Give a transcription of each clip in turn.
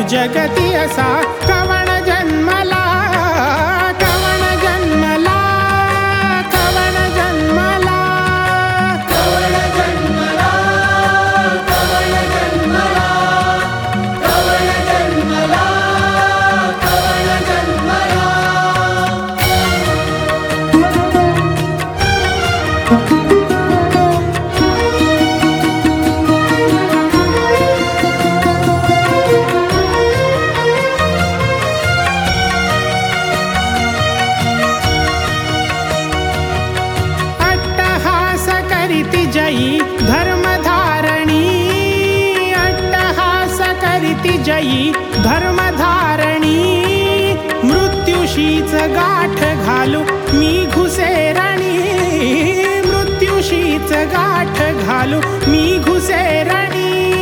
जगती असा कवण जन्मला, कवण जन्मला, कवण जन्मला, कवण जन्मला, कवण जन्मला, कवण जन्मला, कवण जन्मला. जयी धर्मधारणी, अट्टहास करीती जयी धर्मधारणी. मृत्यूशीच गाठ घालू मी घुसेरणी, मृत्यूशीच गाठ घालू मी घुसेरणी.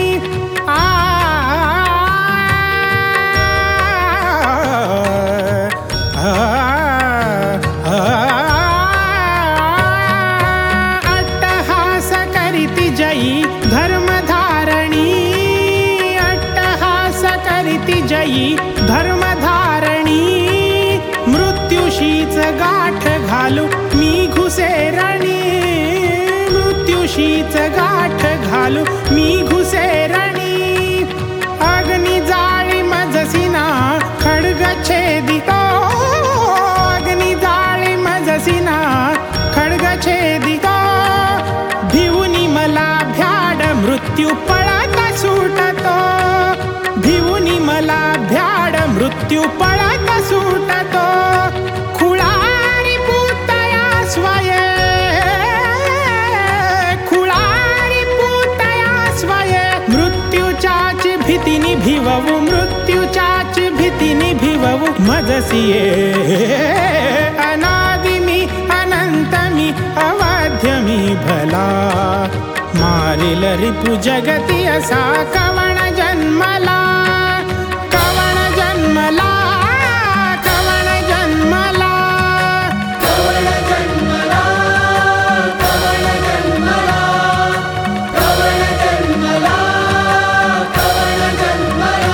जयी धर्मधारणी, अट्टहास करीती जयी धर्मधारणी. मृत्यूशीच गाठ घालू मी घुसेरणी, मृत्यूशीच गाठ घालू मी घुसेरणी. अग्नि जाळी मजसिना खड्ग छेदितो, अग्नि जाळी मजसिना खड्ग छेदितो. भिवुनी मला भ्याड मृत्यू पळता सुटतो, भिवुनी मला भ्याड मृत्यू पळता सुटतो. खुळारी पूतया स्वये, खुळारी पूतया स्वये. मृत्यूच्याच भीतीनी भिववू, मृत्यूच्याच भीतीनी भिववू. मजसिये अनादि मी अनंत मी अवाध्य मी भला. मारिल रिपु जगती असा कवण जन्मला, कवण जन्मला, कवण जन्मला, कवण जन्मला, कवण जन्मला, कवण जन्मला, कवण जन्मला.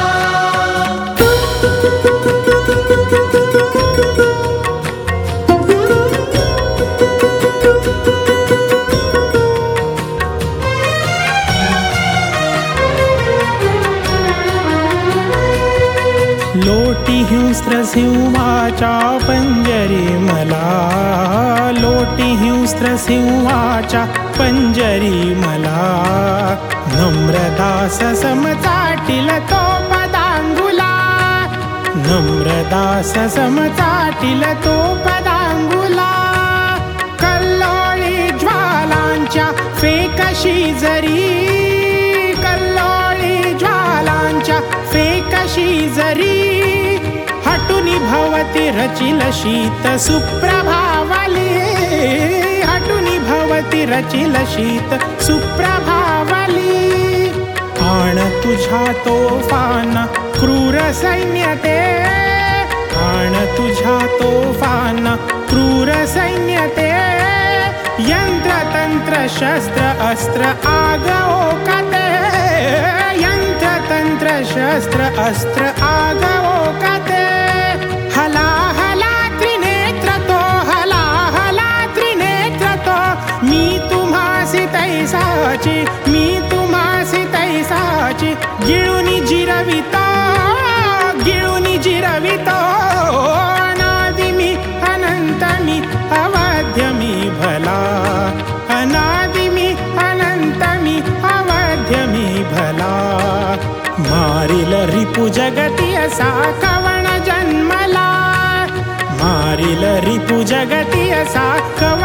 लोटी हिंस्त्र सिंहाच्या पंजरी मला, लोटी हिंस्त्र सिंहाच्या पंजरी मला. नम्रदास समचाटिल तो पदांगुला, नम्रदास समचाटिल तो पदांगुला. कल्लोळी ज्वालांच्या फेकशी जरी, कल्लोळी ज्वालांच्या फेकशी जरी. हटुनी भवती रचिल शीत सुप्रभावली, हटुनी भवती रचिल शीत सुप्रभावली. आण तुझ्या तोफान क्रूर सैन्य ते, आण तुझ्या तोफान क्रूर सैन्य ते. यंत्र तंत्र शस्त्र अस्त्र आगवो कते, यंत्र तंत्र शस्त्र अस्त्र आगवो कते. हला हला त्रिनेत्र तो, हला हला त्रिनेत्र तो. मी तुम्हासी तैसाची, मी तुम्हासी तैसाची. गिळुनी जिरवितो, गिळुनी जिरवितो. अनादि मी अनंत मी अवाध्य मी भला, अनादि मी अनंत मी अवाध्य मी भला. मारिल रिपु जगती असा कवण जन्मला, मारिल रिपु जगती असा कवण